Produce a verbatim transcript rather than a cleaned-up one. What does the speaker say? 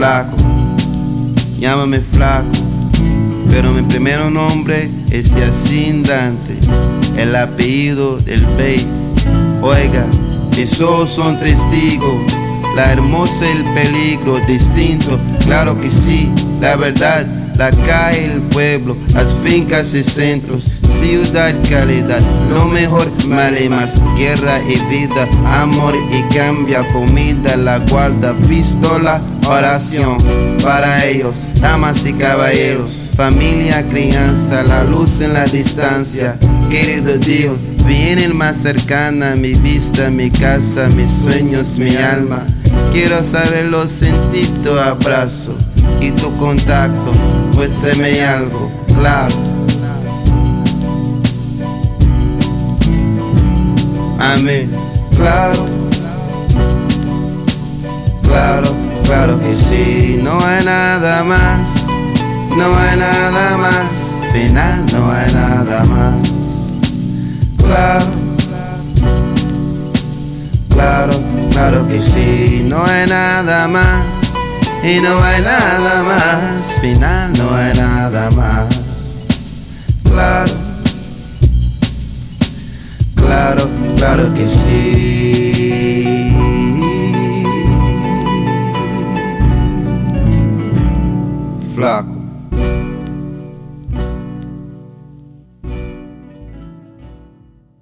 flaco, llámame flaco, pero mi primer nombre es Yacine Dante, el apellido del Bey. Oiga, mis ojos son testigos, la hermosa y el peligro distinto. Claro que sí, la verdad, la calle, el pueblo, las fincas y centros, ciudad, calidad, lo mejor, mal y más, guerra y vida, amor y cambia, comida, la guarda, pistola, oración, para ellos, damas y caballeros, familia, crianza, la luz en la distancia, querido Dios, vienen más cercana mi vista, mi casa, mis sueños, mi alma, quiero saberlo, sentir tu abrazo y tu contacto, muéstrame algo, claro. Amén, claro, claro, claro que sí. No hay nada más, no hay nada más, final no hay nada más. Claro, claro, claro que sí. No hay nada más y no hay nada más, final no hay nada más. Claro, claro, claro que sí. Flaco.